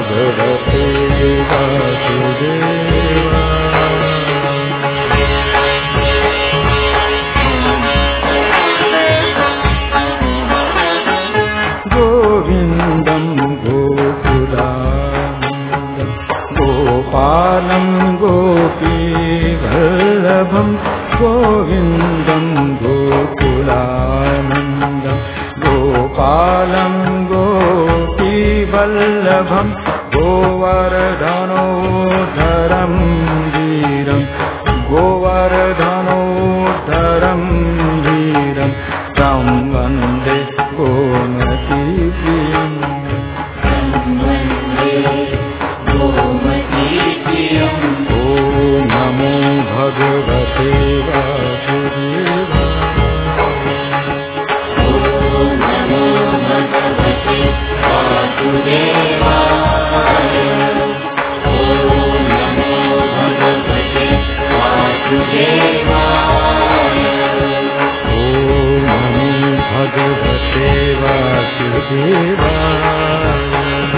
भगवते वासुदेवाय। गोविन्दं गोकुलानन्दं गोपालं गोपीवल्लभं गोविन्दं गोकुलानन्दं गोपालं गोपीवल्लभं गोवर्धनोद्धरं वीरं गोवर्धनोद्धरं वीरं तं वन्दे गोमतीप्रियम्। ॐ नमो भगवते वासुदेवाय। भगवते वासुदेवाय।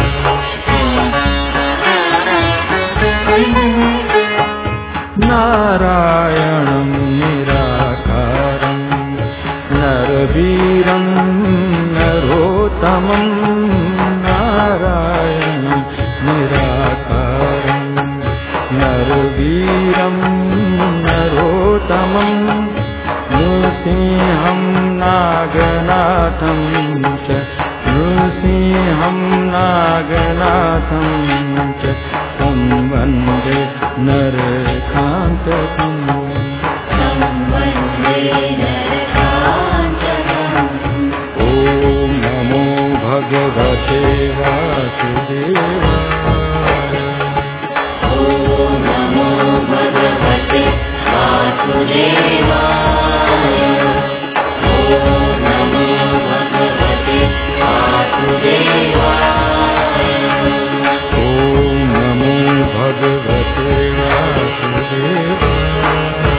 नारायणं निराकारं नरवीरं नरोत्तमं नारायणं निराकारं नरवीरं नरोत्तमं नृसिंहं नागनाथं च नृसिंहं नागनाथं च तं वन्दे नरकान्तकम्। ॐ नमो भगवते वासुदेवाय। ॐ नमो भगवते वासुदेवाय। ॐ नमो भगवते वासुदेवाय। ॐ नमो भगवते वासुदेवाय।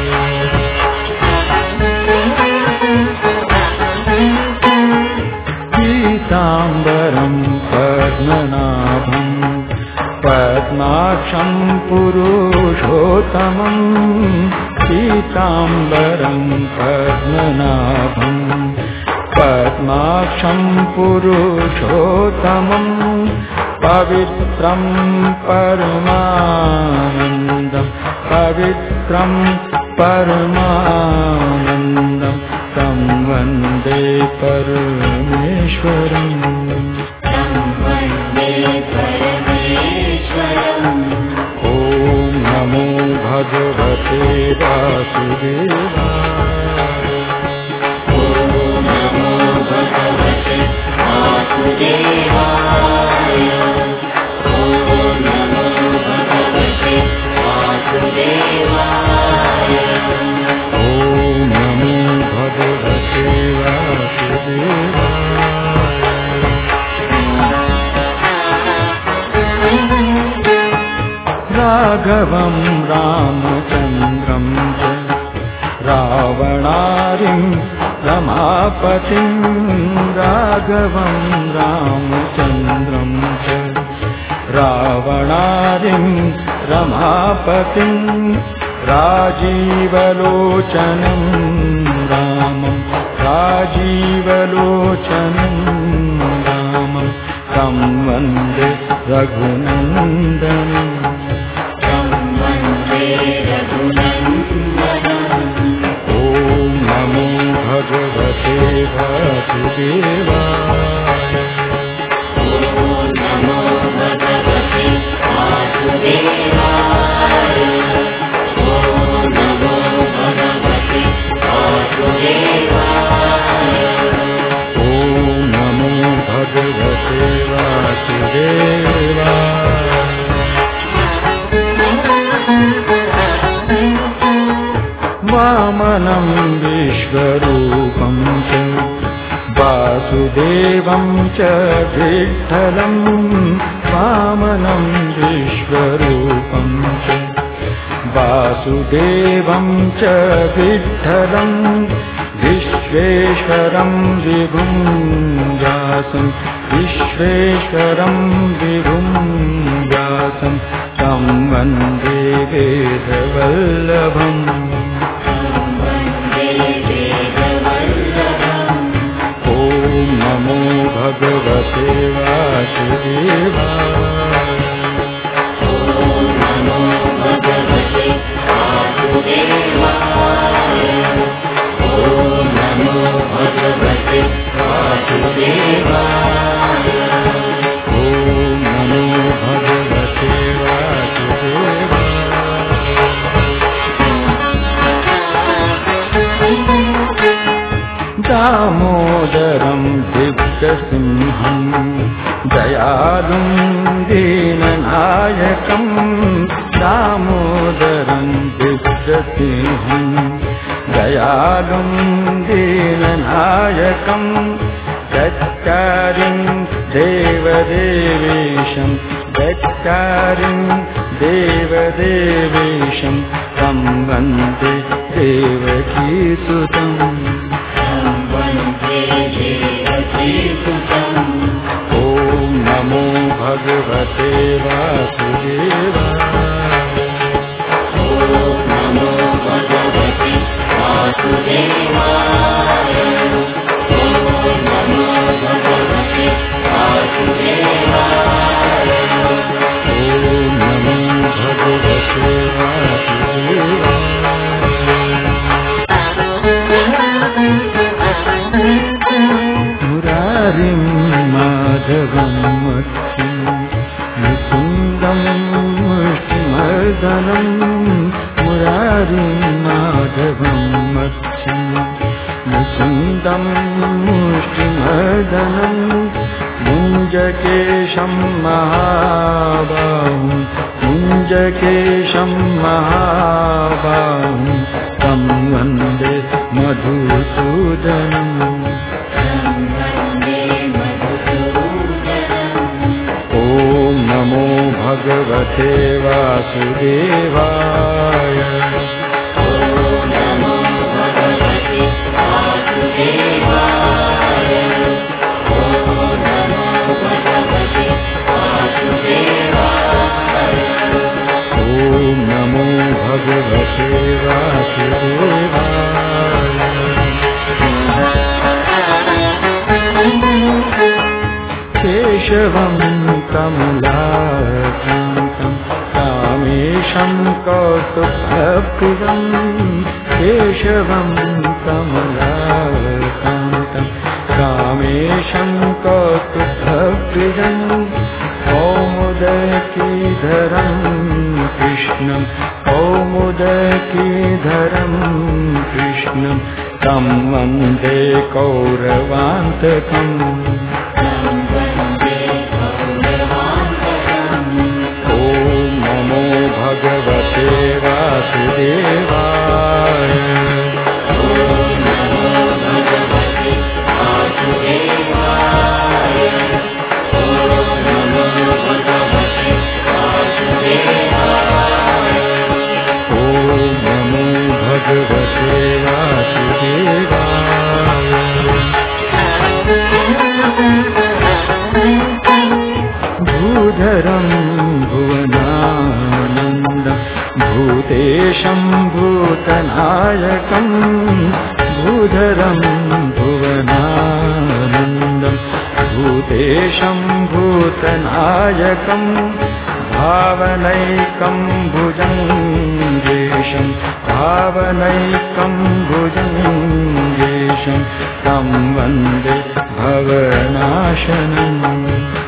पीताम्बरं पद्मनाभं पद्माक्षं पुरुषोत्तमं पीताम्बरं पद्मनाभं पद्माक्षं पुरुषोत्तमं पवित्रं परमानन्दं पवित्रं परमानन्दं तं वन्दे परमेश्वरम्। ॐ नमो भगवते वासुदेवाय। ॐ नमो भगवते वासुदेवाय। ॐ नमो भगवते वासुदेवाय। ॐ नमो भगवते वासुदेवाय। राघवं रामचन्द्रं च रावणारिं रमापतिं राघवं रामचन्द्रं च रावणारिं रमापतिं राजीवलोचनं रामं राजीवलोचनं रामं तं वन्दे रघुनन्दनम्। ॐ नमो भगवते वासुदेवाय। ॐ नमो भगवते वासुदेवाय। ॐ नमो भगवते वासुदेवाय। ॐ नमो भगवते वासुदेवाय। वामनं विश्वरूपं च वासुदेवं च विठ्ठलं वामनं विश्वरूपं च वासुदेवं च विठ्ठलं विश्वेश्वरं विभुं व्यासं विश्वेश्वरं विभुं वन्दे वेदवल्लभम् ॐ नमो भगवते वासुदेवाय दामोदरं दिव्यसिंहं दयालुं दीननायकं दामोदरं दिव्यसिंहं दयालुं दीननायकं गच्चारिं देवदेवेशं गच्चारिं देवदेवेशं तं वन्दे देवकीसुतम् ॐ नमो भगवते वासुदेवाय ॐ नमो भगवते वासुदेवाय ॐ नमो भगवते वासुदेवाय ॐ नमो भगवते वासुदेवाय मुरारिं माधवं मत्स्यं मुकुन्दं मुष्टिमर्दनं मुरारिं माधवं मत्स्यं मुकुन्दं मुष्टिमर्दनं मुञ्जकेशं महाबाहुं मुञ्जकेशं महाबाहुं तं वन्दे मधुसूदनम् नमो भगवते वासुदेवाय ॐ नमो भगवते वासुदेवाय ॐ नमो भगवते वासुदेवाय ॐ नमो भगवते वासुदेवाय केशवं कमलाकान्तं कामेशं कौस्तुभप्रियं केशवं कमलाकान्तं कामेशं कौस्तुभप्रियं कौमुदकीधरं कृष्णं कौमुदकीधरं कृष्णं तं वन्दे कौरवान्तकम् भगवते वासुदेवाय ॐ नमो भगवते वासुदेवाय ॐ नमो भगवते वासुदेवाय ॐ नमो भगवते वासुदेवाय भूधरं भुवनानन्दं भूतेशं भूतनायकं भूधरं भुवनानन्दं भूतेशं भूतनायकं भावनैकं भुजङ्गेशं भावनैकं भुजङ्गेशं तं वन्दे भवनाशनम्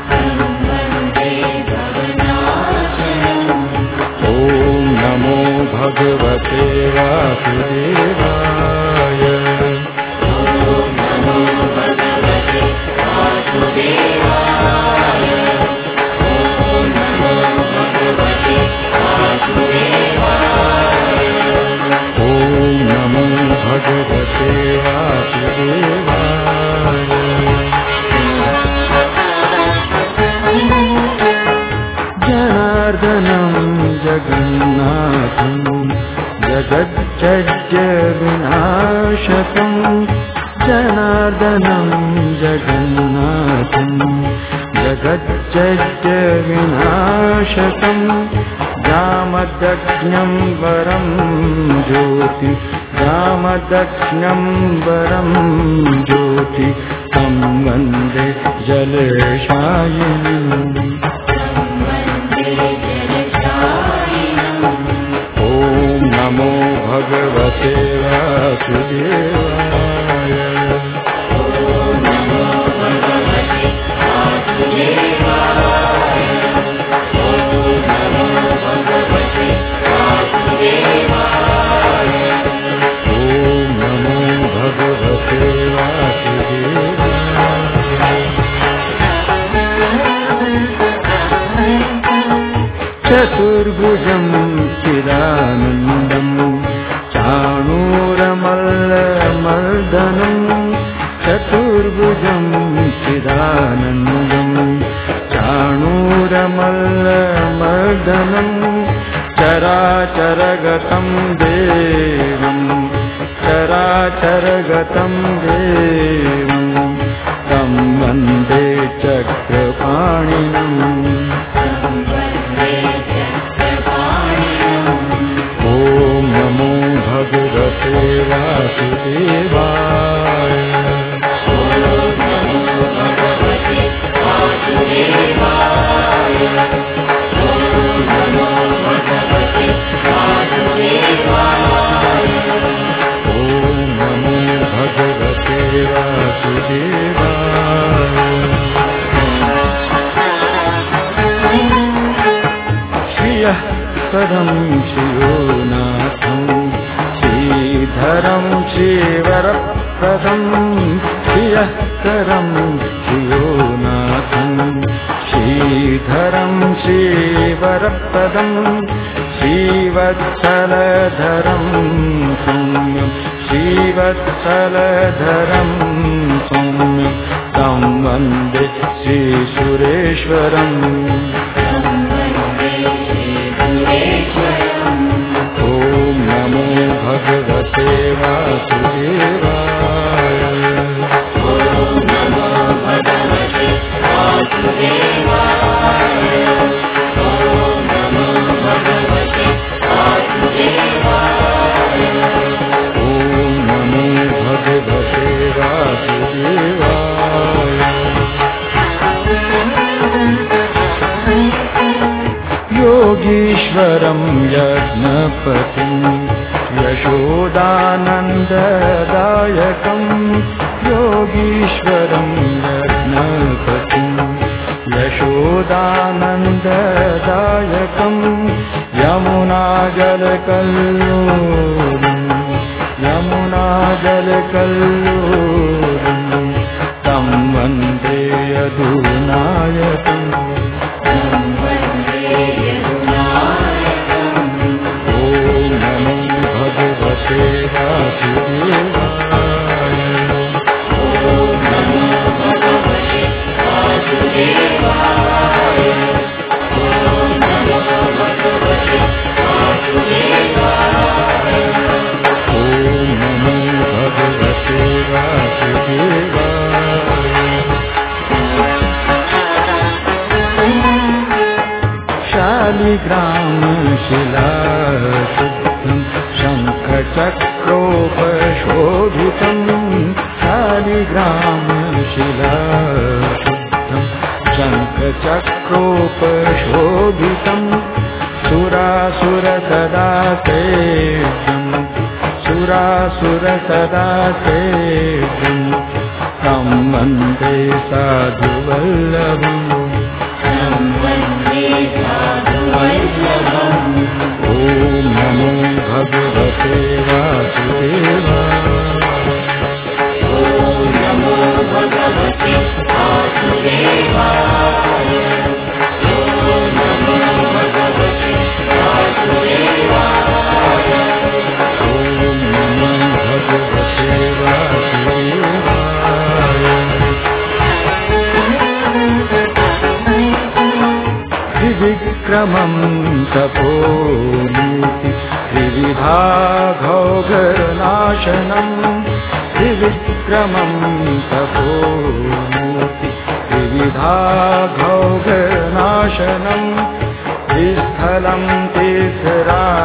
नमो भगवते वासुदेवाय ॐ नमो भगवते वासुदेवाय ॐ नमो भगवते वासुदेवाय ॐ नमो भगवते वासुदेवाय जनार्दनं जगन्नाथं जगच्चज्य विनाशकं जनार्दनं जगन्नाथं जगच्चज्य विनाशकं जामदग्न्यं वरं ज्योति जामदग्न्यं वरं ज्योति तं वन्दे जलशायिनीम् ॐ नमो भगवते वासुदेवाय चतुर्भुजं चिदानन्दं चाणूरमल्लमर्दनं चतुर्भुजं चिदानन्दं चाणूरमल्लमर्दनं चराचरगतं देवं चराचरगतं देवं तं वन्दे चक्रपाणिनम् भगवते वासुदेवाय श्रियः पदं श्रियोनाथं श्रीधरं श्रीवरप्रदं श्रियःकरं श्रियोनाथं श्रीधरं श्रीवरप्रदं श्रीवत्सलधरं सौम्यं श्रीवत्सलधरं सौम्यं तं वन्दे श्रीसुरेश्वरम् ॐ नमो भगवते वासुदेवाय योगीश्वरं यज्ञपतिं यशोदानन्ददायकं योगीश्वरं यज्ञपतिं यशोदानन्ददायकं यमुनाजलकल्लोलं तं वन्दे यदुनायकम् शालिग्रामशिलाशुद्धं शङ्खचक्रोपशोभितं शालिग्रामशिलाशुद्धं शङ्खचक्रोपशोभितं सुरासुरसदासेव्यं तं वन्दे साधुवल्लभम् ॐ नमो भगवते वासुदेवाय विक्रमं तपोनीति त्रिविधाघौघनाशनं त्रिविक्रमं तपोनीति त्रिविधाघौघनाशनं त्रिस्थलं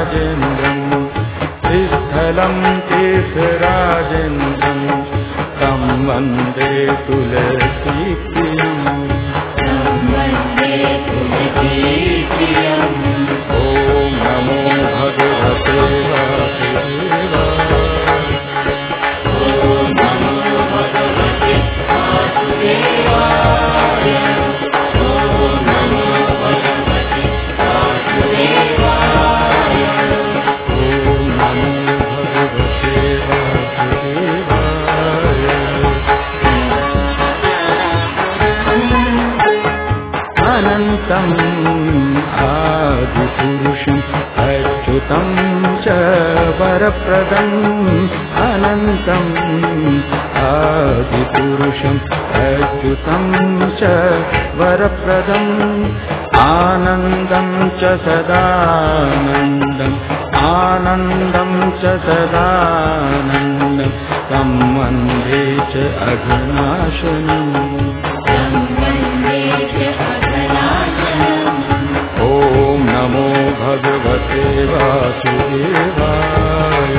राजेन्द्रम् त्रिस्थलं केशराजेन्द्रम् तं वन्दे तुलसीप्रियम् ॐ नमो भगवते अनन्तम् आदिपुरुषम् अच्युतं च वरप्रदम् अनन्तम् आदिपुरुषम् अच्युतं च वरप्रदम् आनन्दं च सदानन्दम् आनन्दं च सदानन्दम् तं वन्दे च अघनाशनम् ॐ नमो भगवते वासुदेवाय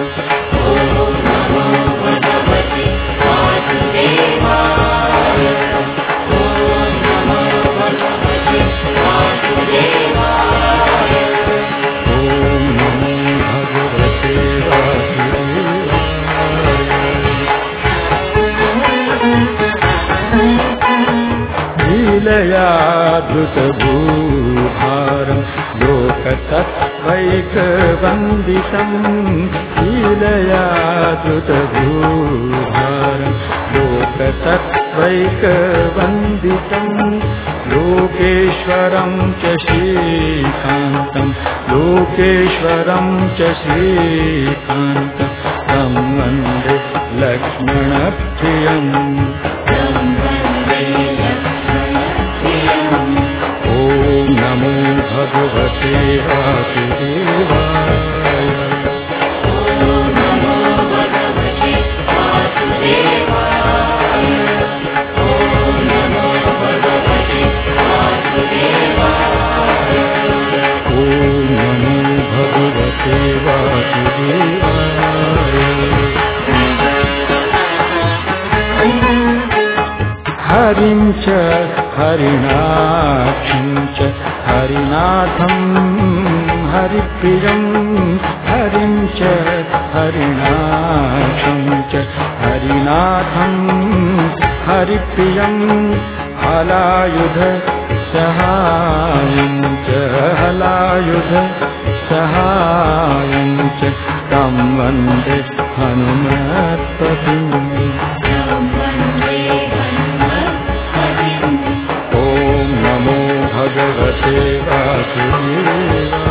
लीलयाधृतभूभारम् लोकतत्त्वैकवन्दितम् लीलयाधृतभूभारम् लोकतत्त्वैकवन्दितम् लोकेश्वरं च श्रीकान्तम् लोकेश्वरं च श्रीकान्तम् तं वन्दे लक्ष्मणप्रियम् ॐ नमो भगवते वासुदेवाय हरिं च हरिणाक्षं च हरिनाथं हरिप्रियं हरिं च हरिणाक्षं च हरिनाथं हरिप्रियं हलायुध सहायं च हलायुध सहायं च तं वन्दे हनुमत्पतिम् ॐ नमो भगवते वासुदेवाय